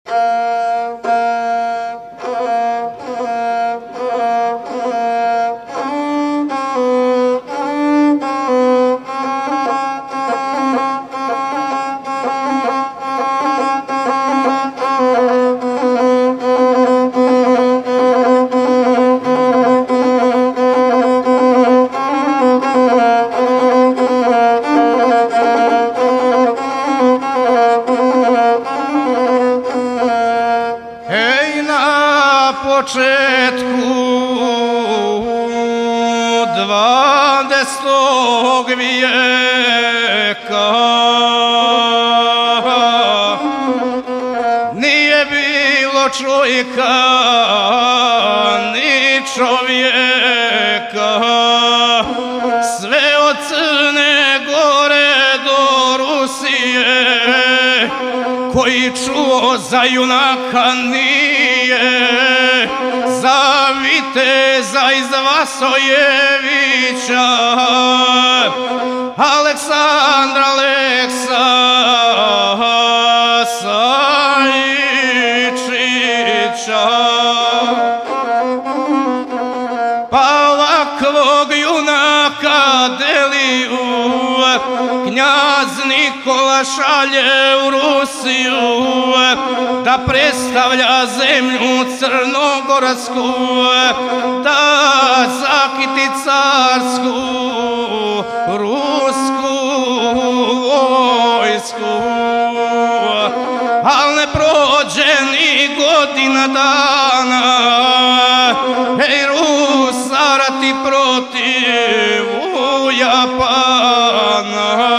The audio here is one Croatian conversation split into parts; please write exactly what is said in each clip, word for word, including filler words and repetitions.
početku dvadesetog vijeka nije bilo čovjeka ni čovjeka, sve od Crne Gore do Rusije, koji čuo za junaka nije, za viteza iz Vasojevića, Aleksandra Aleksa Sajičića. Pa ovakvog junaka Deliju knjaz Nikola šalje u Rusiju da predstavlja zemlju crnogorsku, da zakiti carsku rusku vojsku. Al ne prođe ni godina dana, ej Rusa rati protiv Japana.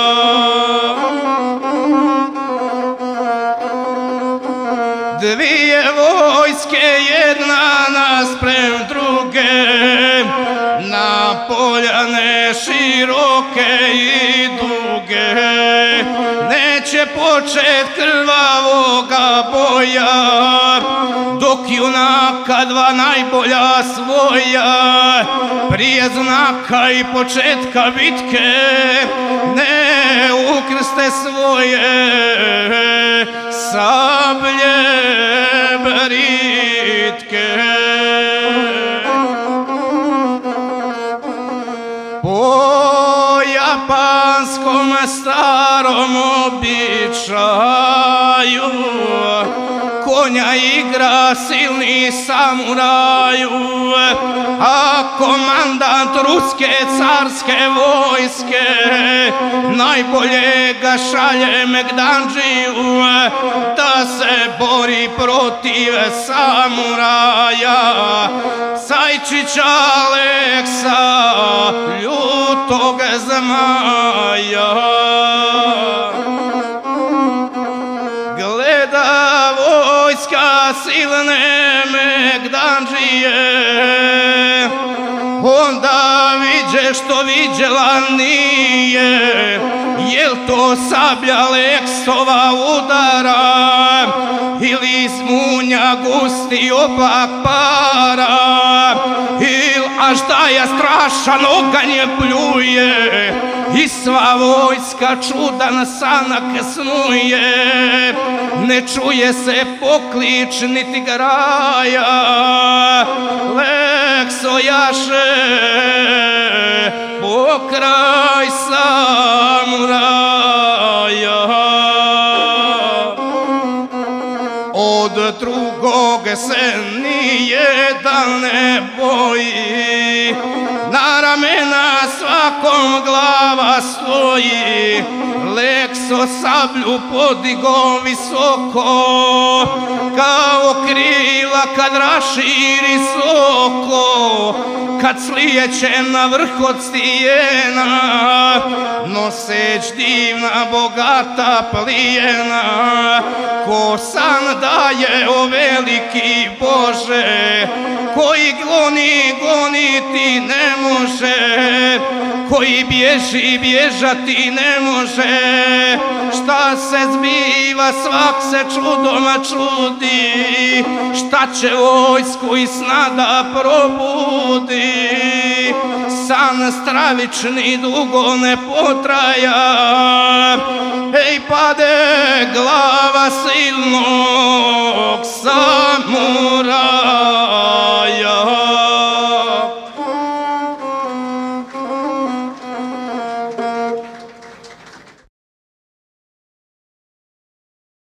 Dvije vojske jedna nasprem druge, na poljane široke i duge, neće počet krvavoga boja, dok junaka dva najbolja svoja prije znaka i početka bitke ne ukrste svoje sablje britke. Po japanskom starom običaju konja igra silni samuraju, a komandant ruske carske vojske najbolje ga šalje Megdandžiju da se bori protiv samuraja Sajčića Aleksa, ljutog zmaja. Gleda vojska silne Megdandžije, onda viđe što viđela nije, jel to sablja Aleksova udara ili iz munja gusti oblak para, il až da je strašan oganj pljuje i sva vojska čudan sanak snuje, ne čuje se poklič niti graja, Lekso jaše pokraj samuraja. Od drugog se nijedan ne boji, na ramena svakom glava stoji, Lekso sablju podigo visoko, kao krila kad raširi soko, kad slijeće na vrh od stijena, noseć divna bogata plijena, ko san daje o veliki Bože, koji goni, goniti ne može, koji bježi, bježati ne može. Šta se zbiva, svak se čudoma čudi, šta će vojsku iz sna da probudi. San stravični dugo ne potraja, ej pade glava silno